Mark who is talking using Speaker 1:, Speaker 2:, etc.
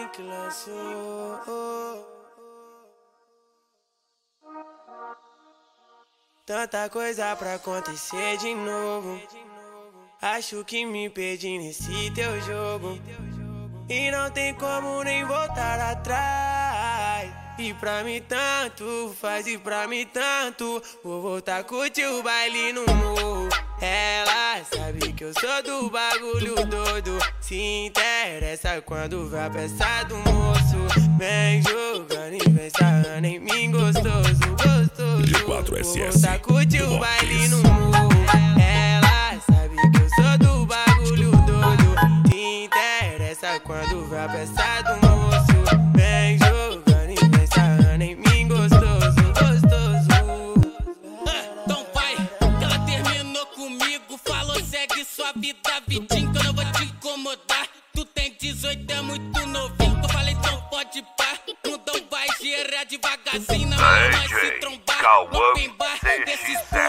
Speaker 1: que lançou. Tanta coisa pra acontecer de novo. Acho que me perdi nesse teu jogo. E não tem como nem voltar atrás. E pra mim tanto faz, e pra mim tanto. Vou voltar a curtir o baile no morro. Ela sabe que eu sou do bagulho doido. Se interessa quando vai a peça do moço. Vem jogando e vem sarrando em mim gostoso, gostoso.
Speaker 2: G4SS.
Speaker 1: Vou voltar a curtir o baile no morro. Ela sabe que eu sou do bagulho doido. Se interessa quando vai a peça do moço. Vem jogando e vem sarrando em mim gostoso, gostoso.
Speaker 3: Então vai, que ela terminou comigo. Falou, segue sua vida, vidinho, que eu não vou te incomodar. Tu tem 18, é muito novinho. Eu falei, então pode pá. Mundão vai girar devagarzinho. Na minha mãe se trombar. No pimbar desses